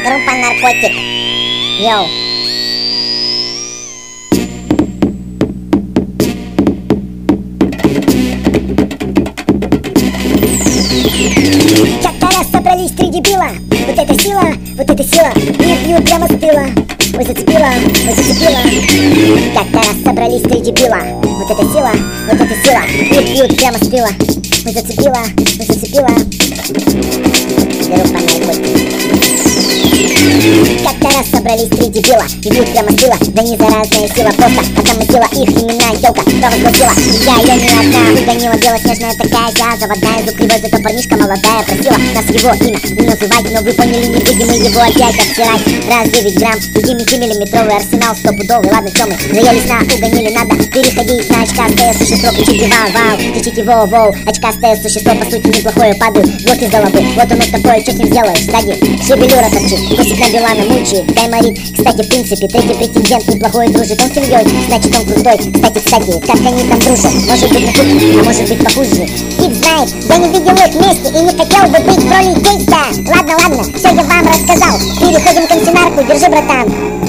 Группа наркотик. Йоу. Как-то раз собрались три дебила. Вот это сила, вот это сила. Их бьют прямо с тыла. Ой, зацепила, ой, зацепила. Как-то раз собрались три дебила. Вот это сила, вот это сила. Их бьют прямо с тыла. Ой, зацепила, ой, зацепила. Группа наркотик. Как-то раз собрались три дебила и бьют прямо с тыла. Да не заразная сила, просто отомстила их именная телка провозгласила. Я ее не одна выгонила, белоснежная такая вся, заводная, зубкривой, зато парнишка молодая просила нас его имя не называть, но вы поняли, не будем мы его опять обсирать. Раз 9 грамм и 9-миллиметровый арсенал стопудовый. Ладно, что мы заелись на угонили, надо переходить на очкастое существо. Кричите вау-вау, кричите воу-воу. Очкастое существо, по сути, неплохое, падает вот из головы. Вот оно такое, что с ним сделаешь? Сзади шевелюра торчит, косит на Билана, мучает, гайморит. Кстати, в принципе, третий претендент неплохой, дружит он с семьей, значит он крутой. Кстати, как они там дружат? Может быть на кухне, а может быть похуже. Фиг знает, я не видел их вместе и не хотел бы быть в роли гейста. Ладно, все я вам рассказал. Переходим к антинарку, держи, братан.